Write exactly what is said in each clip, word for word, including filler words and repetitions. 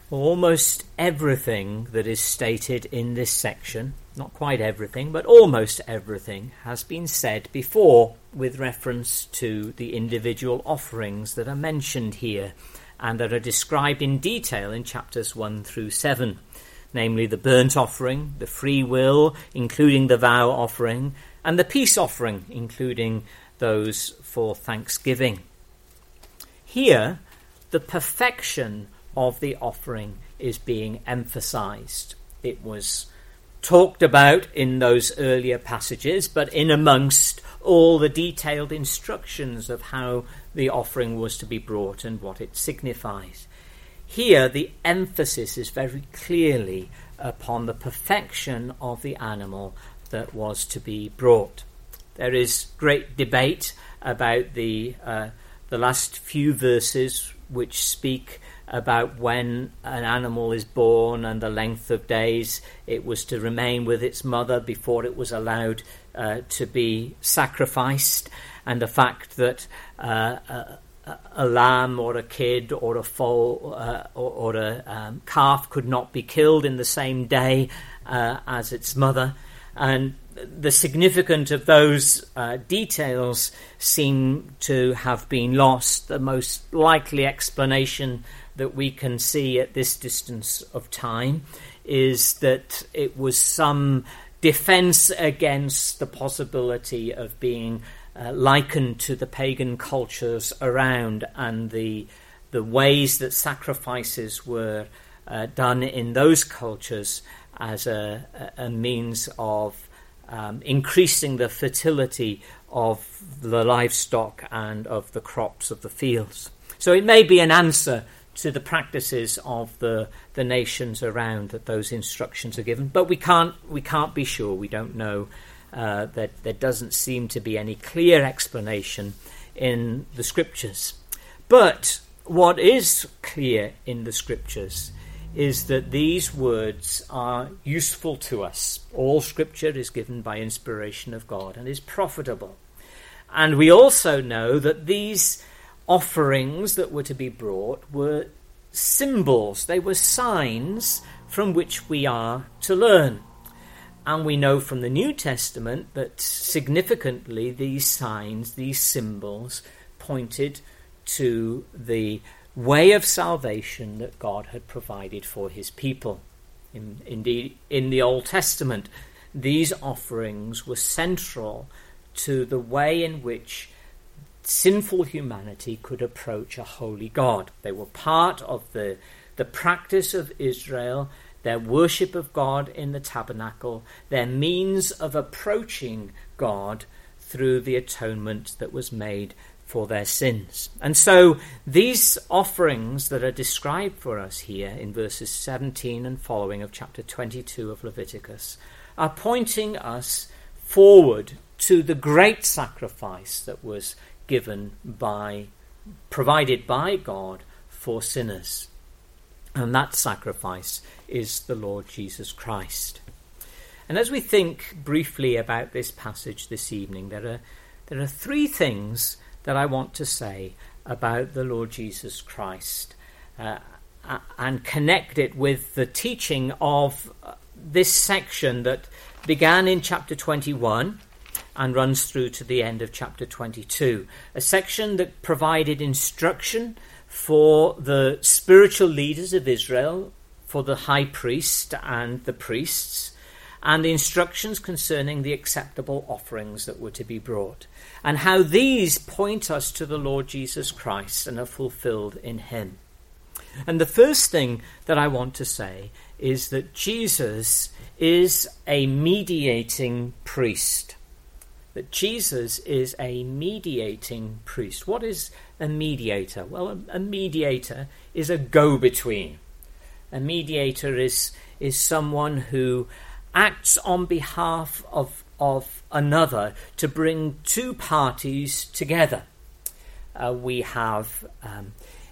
Almost everything that is stated in this section, not quite everything, but almost everything, has been said before with reference to the individual offerings that are mentioned here and that are described in detail in chapters one through seven, namely the burnt offering, the free will, including the vow offering, and the peace offering, including those for thanksgiving. Here, the perfection of the offering is being emphasized. It was talked about in those earlier passages, but in amongst all the detailed instructions of how the offering was to be brought and what it signifies. Here, the emphasis is very clearly upon the perfection of the animal that was to be brought. There is great debate about the uh, the last few verses which speak about when an animal is born and the length of days it was to remain with its mother before it was allowed uh, to be sacrificed, and the fact that uh, a, a lamb or a kid or a foal uh, or, or a um, calf could not be killed in the same day uh, as its mother. And the significance of those uh, details seem to have been lost. The most likely explanation that we can see at this distance of time is that it was some defense against the possibility of being uh, likened to the pagan cultures around and the the ways that sacrifices were uh, done in those cultures as a, a means of Um, increasing the fertility of the livestock and of the crops of the fields. So it may be an answer to the practices of the, the nations around that those instructions are given, but we can't we can't be sure. We don't know. Uh, that there doesn't seem to be any clear explanation in the scriptures. But what is clear in the scriptures is that these words are useful to us. All scripture is given by inspiration of God and is profitable. And we also know that these offerings that were to be brought were symbols. They were signs from which we are to learn. And we know from the New Testament that significantly these signs, these symbols, pointed to the way of salvation that God had provided for his people. In, indeed, in the Old Testament, these offerings were central to the way in which sinful humanity could approach a holy God. They were part of the, the practice of Israel, their worship of God in the tabernacle, their means of approaching God through the atonement that was made for their sins. And so these offerings that are described for us here in verses seventeen and following of chapter twenty-two of Leviticus are pointing us forward to the great sacrifice that was given by, provided by God for sinners. And that sacrifice is the Lord Jesus Christ. And as we think briefly about this passage this evening, there are there are three things that I want to say about the Lord Jesus Christ uh, and connect it with the teaching of this section that began in chapter twenty-one and runs through to the end of chapter twenty-two, a section that provided instruction for the spiritual leaders of Israel, for the high priest and the priests, and the instructions concerning the acceptable offerings that were to be brought, and how these point us to the Lord Jesus Christ and are fulfilled in him. And the first thing that I want to say is that Jesus is a mediating priest. That Jesus is a mediating priest. What is a mediator? Well, a, a mediator is a go-between. A mediator is, is someone who acts on behalf of, of another to bring two parties together. Uh, we have um,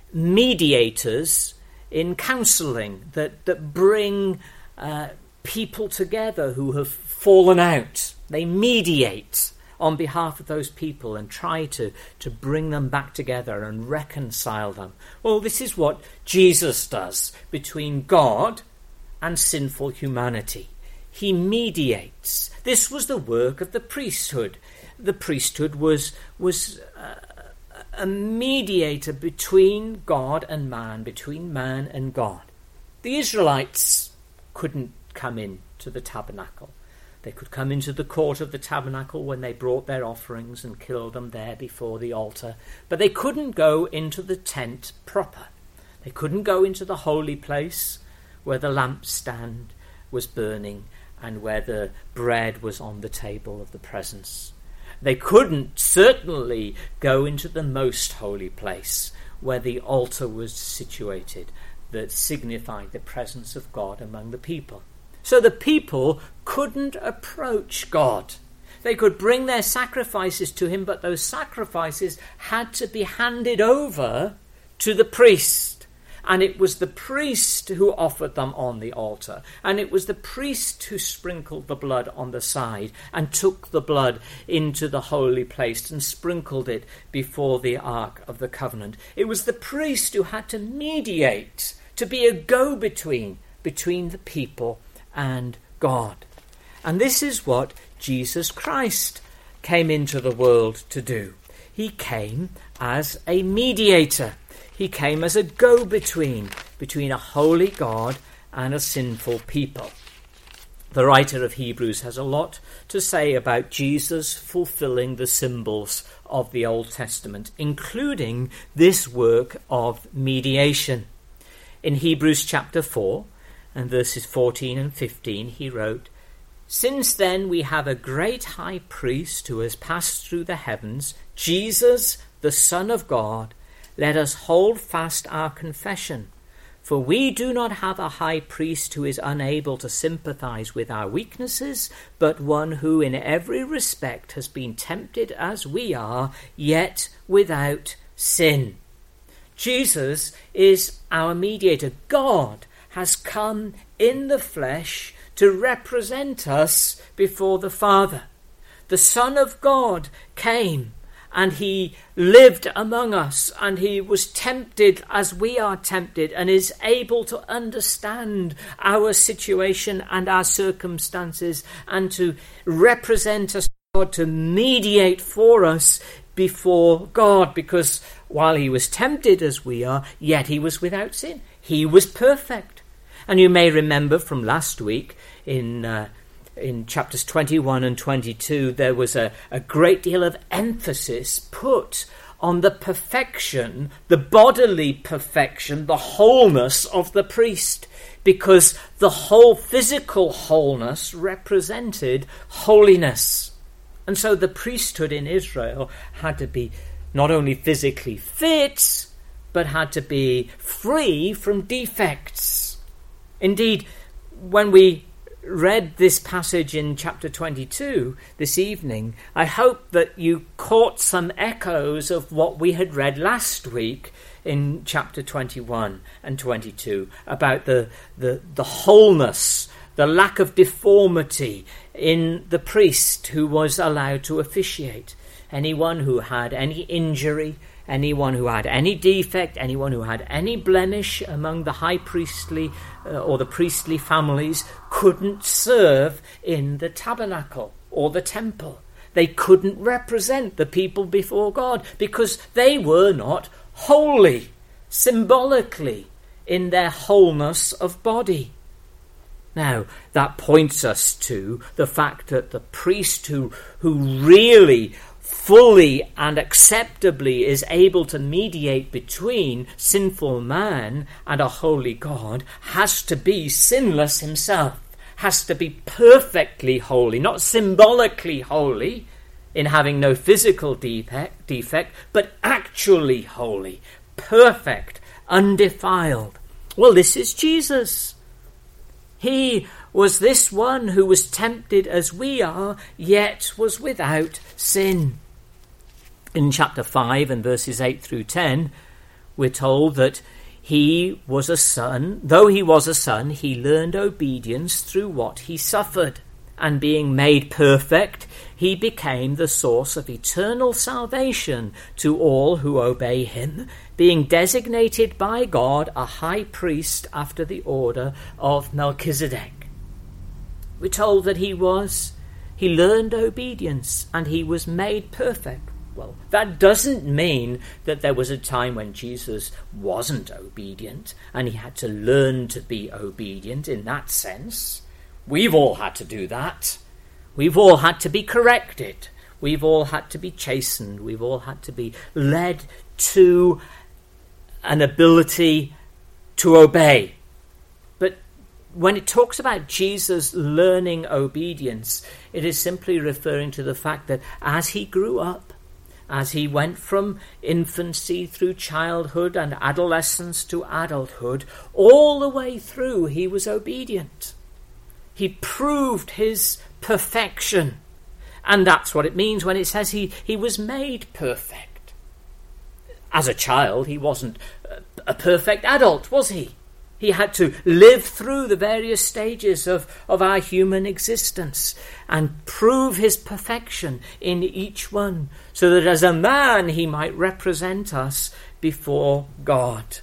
mediators in counselling that, that bring uh, people together who have fallen out. They mediate on behalf of those people and try to, to bring them back together and reconcile them. Well, this is what Jesus does between God and sinful humanity. He mediates. This was the work of the priesthood. The priesthood was, was uh, a mediator between God and man, between man and God. The Israelites couldn't come in to the tabernacle. They could come into the court of the tabernacle when they brought their offerings and killed them there before the altar, but they couldn't go into the tent proper. They couldn't go into the holy place where the lampstand was burning and where the bread was on the table of the presence. They couldn't certainly go into the most holy place where the altar was situated that signified the presence of God among the people. So the people couldn't approach God. They could bring their sacrifices to him, but those sacrifices had to be handed over to the priest. And it was the priest who offered them on the altar. And it was the priest who sprinkled the blood on the side and took the blood into the holy place and sprinkled it before the Ark of the Covenant. It was the priest who had to mediate, to be a go-between between the people and God. And this is what Jesus Christ came into the world to do. He came as a mediator. He came as a go-between between a holy God and a sinful people. The writer of Hebrews has a lot to say about Jesus fulfilling the symbols of the Old Testament, including this work of mediation. In Hebrews chapter four, and verses fourteen and fifteen, he wrote, "Since then we have a great high priest who has passed through the heavens, Jesus, the Son of God, let us hold fast our confession. For we do not have a high priest who is unable to sympathize with our weaknesses, but one who in every respect has been tempted as we are, yet without sin." Jesus is our mediator. God has come in the flesh to represent us before the Father. The Son of God came and he lived among us and he was tempted as we are tempted and is able to understand our situation and our circumstances and to represent us, God, to mediate for us before God, because while he was tempted as we are, yet he was without sin. He was perfect. And you may remember from last week in uh, in chapters twenty-one and twenty-two, there was a, a great deal of emphasis put on the perfection, the bodily perfection, the wholeness of the priest, because the whole physical wholeness represented holiness. And so the priesthood in Israel had to be not only physically fit, but had to be free from defects. Indeed, when we read this passage in chapter twenty-two this evening, I hope that you caught some echoes of what we had read last week in chapter twenty-one and twenty-two about the, the, the wholeness, the lack of deformity in the priest who was allowed to officiate. Anyone who had any injury, anyone who had any defect, anyone who had any blemish among the high priestly uh, or the priestly families couldn't serve in the tabernacle or the temple. They couldn't represent the people before God because they were not holy, symbolically, in their wholeness of body. Now, that points us to the fact that the priest who, who really fully and acceptably is able to mediate between sinful man and a holy God has to be sinless himself, has to be perfectly holy, not symbolically holy in having no physical defect, defect, but actually holy, perfect, undefiled. Well, this is Jesus. He was this one who was tempted as we are, yet was without sin. In chapter five and verses eight through ten, we're told that he was a son. Though he was a son, he learned obedience through what he suffered. and being made perfect, he became the source of eternal salvation to all who obey him, being designated by God a high priest after the order of Melchizedek. We're told that he was, he learned obedience and he was made perfect. Well, that doesn't mean that there was a time when Jesus wasn't obedient and he had to learn to be obedient in that sense. We've all had to do that. We've all had to be corrected. We've all had to be chastened. We've all had to be led to an ability to obey. But when it talks about Jesus learning obedience, it is simply referring to the fact that as he grew up, as he went from infancy through childhood and adolescence to adulthood, all the way through he was obedient. He proved his perfection. And that's what it means when it says he, he was made perfect. As a child, he wasn't a perfect adult, was he? He had to live through the various stages of, of our human existence and prove his perfection in each one, so that as a man he might represent us before God.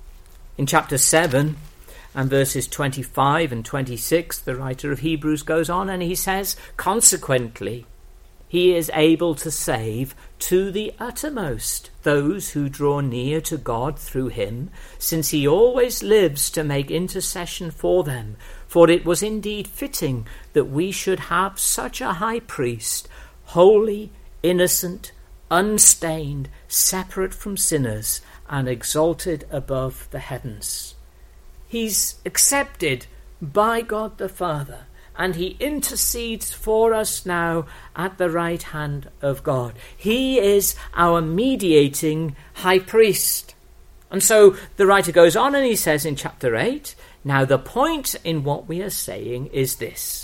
In chapter seven and verses twenty-five and twenty-six, the writer of Hebrews goes on and he says, consequently, he is able to save to the uttermost those who draw near to God through him, since he always lives to make intercession for them. For it was indeed fitting that we should have such a high priest, holy, innocent, unstained, separate from sinners, and exalted above the heavens. He's accepted by God the Father, and he intercedes for us now at the right hand of God. He is our mediating high priest. And so the writer goes on and he says in chapter eight, now the point in what we are saying is this: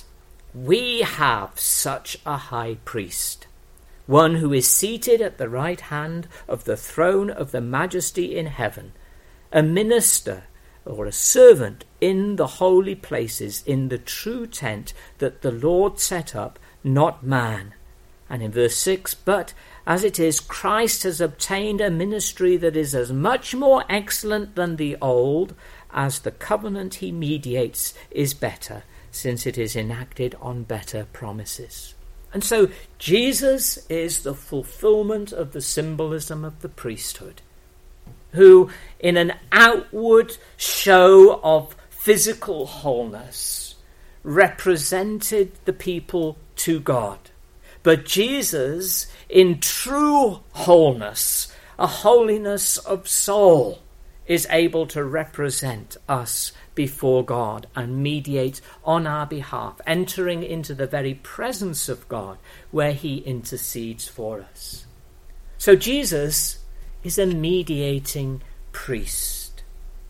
we have such a high priest, one who is seated at the right hand of the throne of the majesty in heaven, a minister or a servant in the holy places, in the true tent that the Lord set up, not man. And in verse six, but as it is, Christ has obtained a ministry that is as much more excellent than the old, as the covenant he mediates is better, since it is enacted on better promises. And so Jesus is the fulfillment of the symbolism of the priesthood, who in an outward show of physical wholeness represented the people to God. But Jesus, in true wholeness, a holiness of soul, is able to represent us before God and mediate on our behalf, entering into the very presence of God where he intercedes for us. So Jesus is a mediating priest.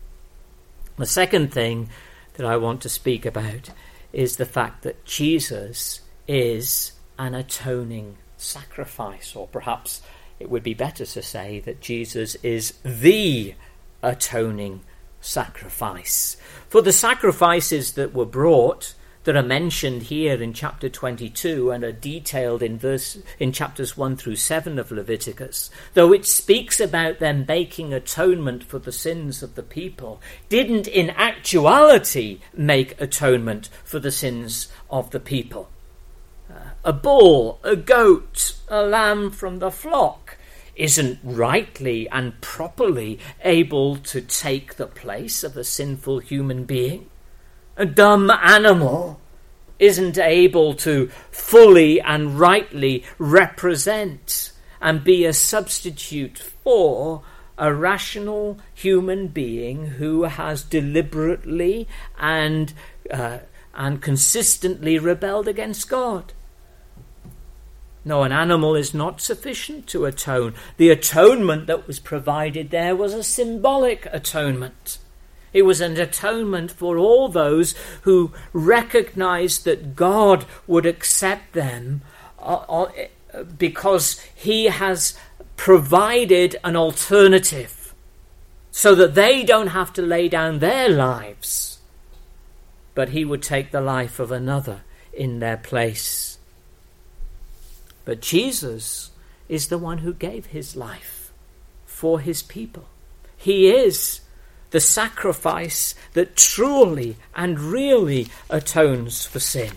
The second thing that I want to speak about is the fact that Jesus is an atoning sacrifice, or perhaps it would be better to say that Jesus is the atoning sacrifice. For the sacrifices that were brought, that are mentioned here in chapter twenty-two and are detailed in verse in chapters one through seven of Leviticus, though it speaks about them making atonement for the sins of the people, didn't in actuality make atonement for the sins of the people. Uh, a bull, a goat, a lamb from the flock isn't rightly and properly able to take the place of a sinful human being. A dumb animal isn't able to fully and rightly represent and be a substitute for a rational human being who has deliberately and uh, and consistently rebelled against God. No, an animal is not sufficient to atone. The atonement that was provided there was a symbolic atonement. It was an atonement for all those who recognized that God would accept them because he has provided an alternative so that they don't have to lay down their lives, but he would take the life of another in their place. But Jesus is the one who gave his life for his people. He is the sacrifice that truly and really atones for sin.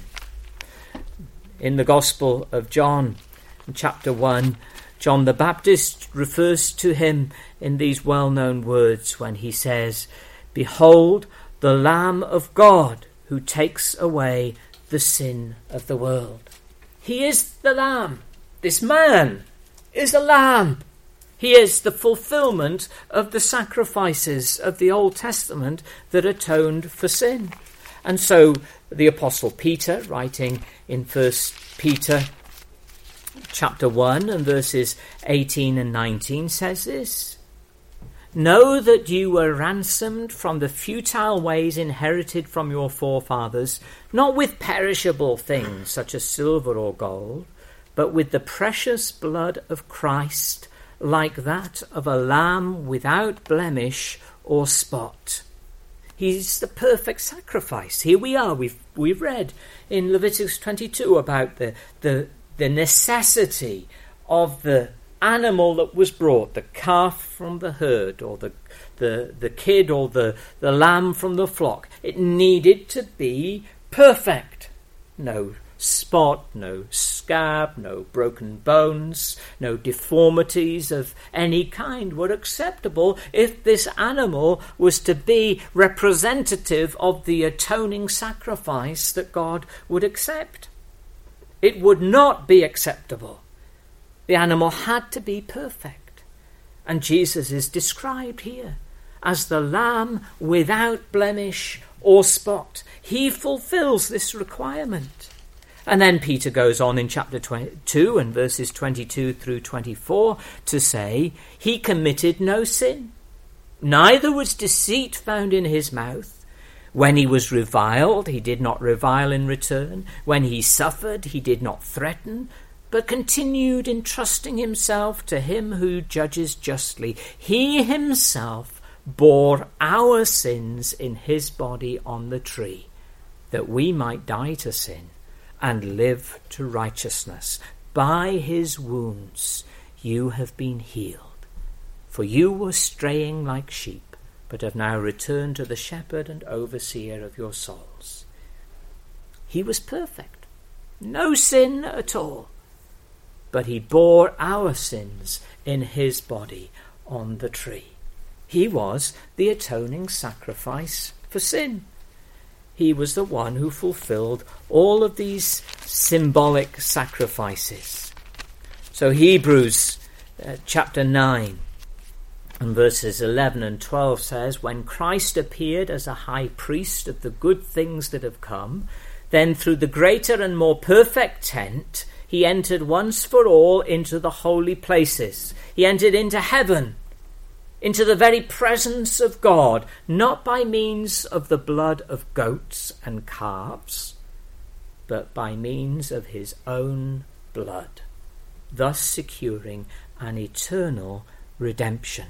In the Gospel of John, in chapter one, John the Baptist refers to him in these well-known words when he says, "Behold, the Lamb of God who takes away the sin of the world." He is the Lamb. This man is a lamb. He is the fulfillment of the sacrifices of the Old Testament that atoned for sin. And so the Apostle Peter, writing in First Peter chapter one and verses eighteen and nineteen, says this: "Know that you were ransomed from the futile ways inherited from your forefathers, not with perishable things such as silver or gold, but with the precious blood of Christ, like that of a lamb without blemish or spot." He's the perfect sacrifice. Here we are. We've we've read in Leviticus twenty-two about the the, the necessity of the animal that was brought, the calf from the herd, or the the, the kid or the, the lamb from the flock. It needed to be perfect. No spot, no scab, no broken bones, no deformities of any kind were acceptable if this animal was to be representative of the atoning sacrifice that God would accept. It would not be acceptable. The animal had to be perfect. And Jesus is described here as the Lamb without blemish or spot. He fulfills this requirement. And then Peter goes on in chapter two and verses twenty-two through twenty-four to say, "He committed no sin, neither was deceit found in his mouth. When he was reviled, he did not revile in return. When he suffered, he did not threaten, but continued entrusting himself to him who judges justly. He himself bore our sins in his body on the tree, that we might die to sin and live to righteousness. By his wounds you have been healed. For you were straying like sheep, but have now returned to the shepherd and overseer of your souls." He was perfect, no sin at all, but he bore our sins in his body on the tree. He was the atoning sacrifice for sin. He was the one who fulfilled all of these symbolic sacrifices. So Hebrews uh, chapter nine and verses eleven and twelve says, "When Christ appeared as a high priest of the good things that have come, then through the greater and more perfect tent, he entered once for all into the holy places." He entered into heaven, into the very presence of God, not by means of the blood of goats and calves, but by means of his own blood, thus securing an eternal redemption.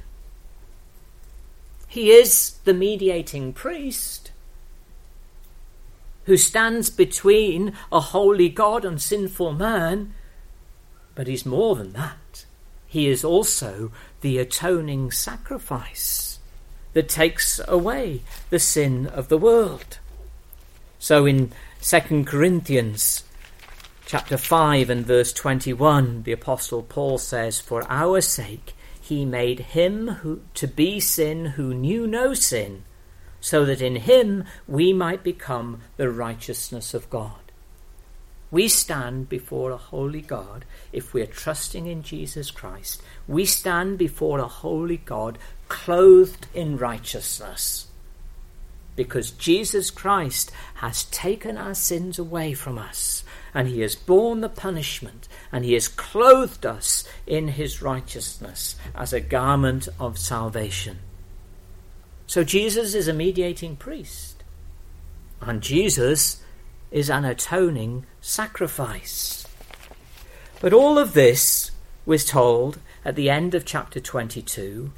He is the mediating priest who stands between a holy God and sinful man, but he's more than that. He is also the atoning sacrifice that takes away the sin of the world. So in Second Corinthians chapter five and verse twenty-one, the Apostle Paul says, "For our sake he made him who to be sin who knew no sin, so that in him we might become the righteousness of God." We stand before a holy God if we're trusting in Jesus Christ. We stand before a holy God clothed in righteousness, because Jesus Christ has taken our sins away from us, and he has borne the punishment, and he has clothed us in his righteousness as a garment of salvation. So Jesus is a mediating priest, and Jesus is an atoning sacrifice. But all of this, we're told at the end of chapter twenty-two,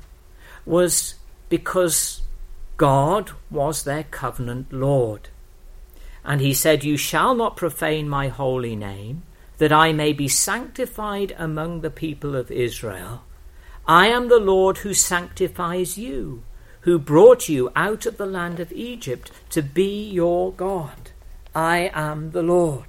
was because God was their covenant Lord. And he said, "You shall not profane my holy name, that I may be sanctified among the people of Israel. I am the Lord who sanctifies you, who brought you out of the land of Egypt to be your God. I am the Lord."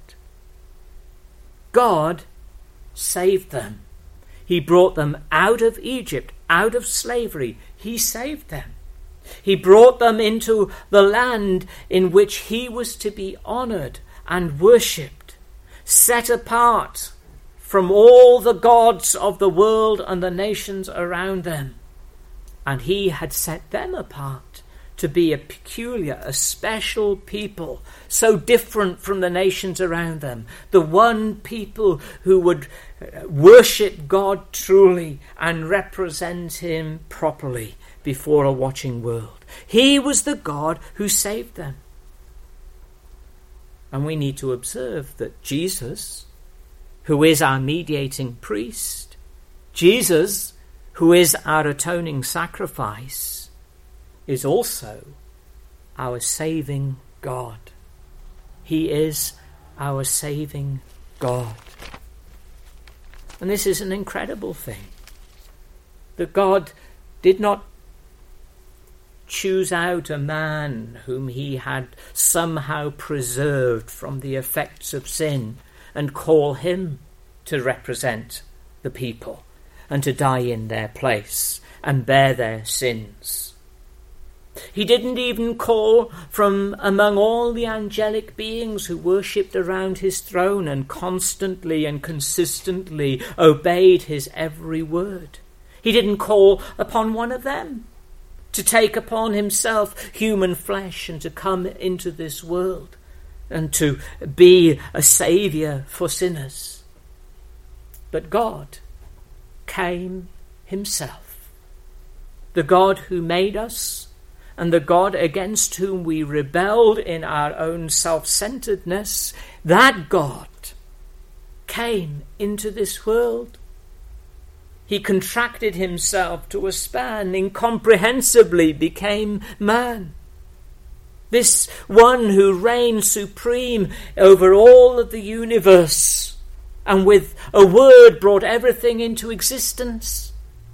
God saved them. He brought them out of Egypt, out of slavery. He saved them. He brought them into the land in which he was to be honoured and worshipped, set apart from all the gods of the world and the nations around them. And he had set them apart to be a peculiar, a special people, so different from the nations around them. The one people who would worship God truly and represent him properly before a watching world. He was the God who saved them. And we need to observe that Jesus, who is our mediating priest, Jesus, who is our atoning sacrifice, is also our saving God. He is our saving God. And this is an incredible thing, that God did not choose out a man whom he had somehow preserved from the effects of sin and call him to represent the people and to die in their place and bear their sins. He didn't even call from among all the angelic beings who worshipped around his throne and constantly and consistently obeyed his every word. He didn't call upon one of them to take upon himself human flesh and to come into this world and to be a saviour for sinners. But God came himself, the God who made us and the God against whom we rebelled in our own self-centeredness. That God came into this world. He contracted himself to a span, incomprehensibly became man. This one who reigned supreme over all of the universe and with a word brought everything into existence,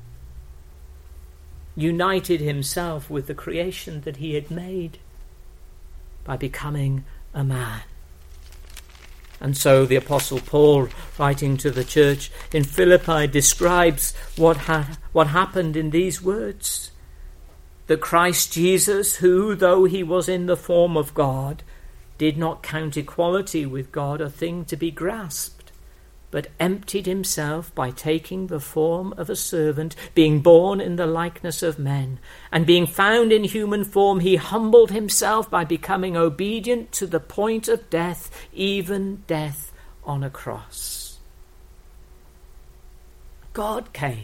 united himself with the creation that he had made by becoming a man. And so the Apostle Paul, writing to the church in Philippi, describes what, ha- what happened in these words. That Christ Jesus, who, though he was in the form of God, did not count equality with God a thing to be grasped, but emptied himself by taking the form of a servant, being born in the likeness of men, and being found in human form, he humbled himself by becoming obedient to the point of death, even death on a cross. God came.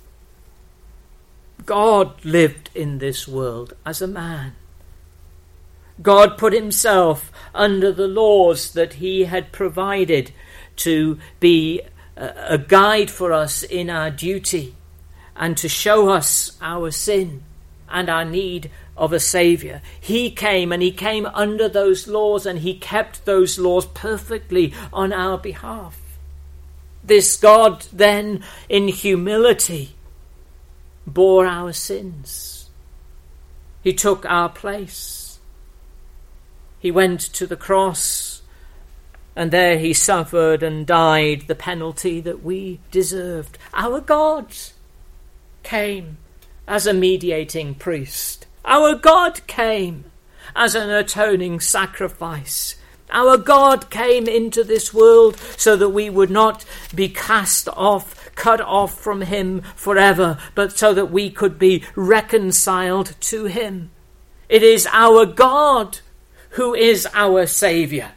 God lived in this world as a man. God put himself under the laws that he had provided to be a guide for us in our duty and to show us our sin and our need of a saviour. He came and he came under those laws and he kept those laws perfectly on our behalf. This God then in humility bore our sins. He took our place. He went to the cross, and there he suffered and died the penalty that we deserved. Our God came as a mediating priest. Our God came as an atoning sacrifice. Our God came into this world so that we would not be cast off, cut off from him forever, but so that we could be reconciled to him. It is our God who is our Saviour.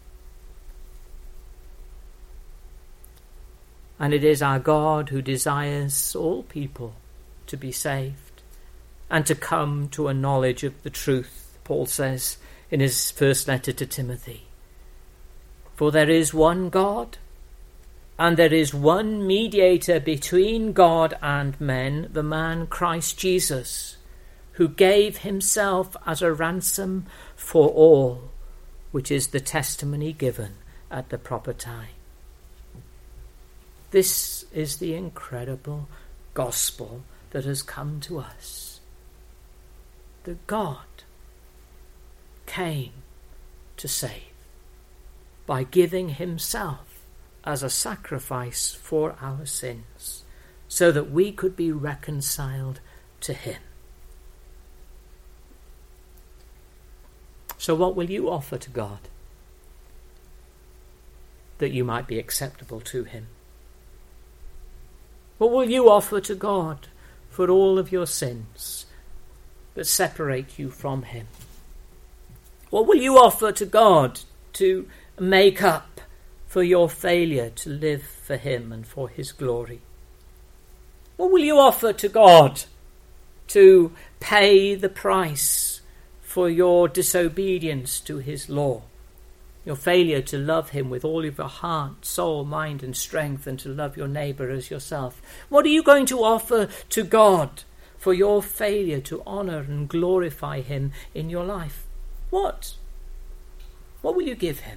And it is our God who desires all people to be saved and to come to a knowledge of the truth, Paul says in his first letter to Timothy. For there is one God, and there is one mediator between God and men, the man Christ Jesus, who gave himself as a ransom for all, which is the testimony given at the proper time. This is the incredible gospel that has come to us. That God came to save by giving himself as a sacrifice for our sins, so that we could be reconciled to him. So what will you offer to God that you might be acceptable to him? What will you offer to God for all of your sins that separate you from him? What will you offer to God to make up for your failure to live for him and for his glory? What will you offer to God to pay the price for your disobedience to his law, your failure to love him with all of your heart, soul, mind and strength, and to love your neighbour as yourself? What are you going to offer to God for your failure to honour and glorify him in your life? What? What will you give him?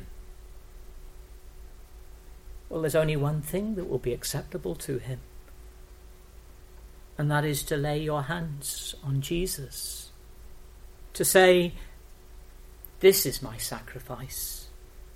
Well, there's only one thing that will be acceptable to him, and that is to lay your hands on Jesus, to say, this is my sacrifice.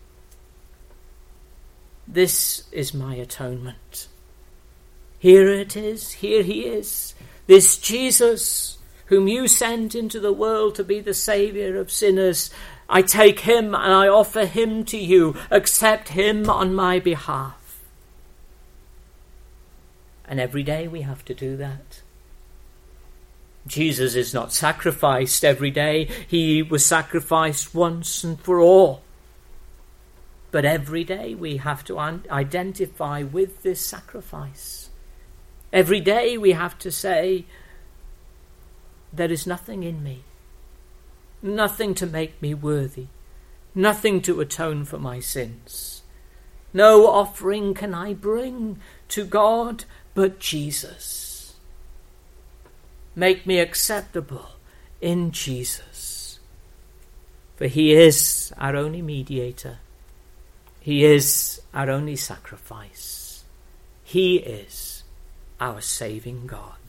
This is my atonement. Here it is, here he is, this Jesus whom you sent into the world to be the Saviour of sinners. I take him and I offer him to you. Accept him on my behalf. And every day we have to do that. Jesus is not sacrificed every day. He was sacrificed once and for all. But every day we have to un- identify with this sacrifice. Every day we have to say, there is nothing in me, nothing to make me worthy, nothing to atone for my sins. No offering can I bring to God but Jesus. Make me acceptable in Jesus. For he is our only mediator. He is our only sacrifice. He is our saving God.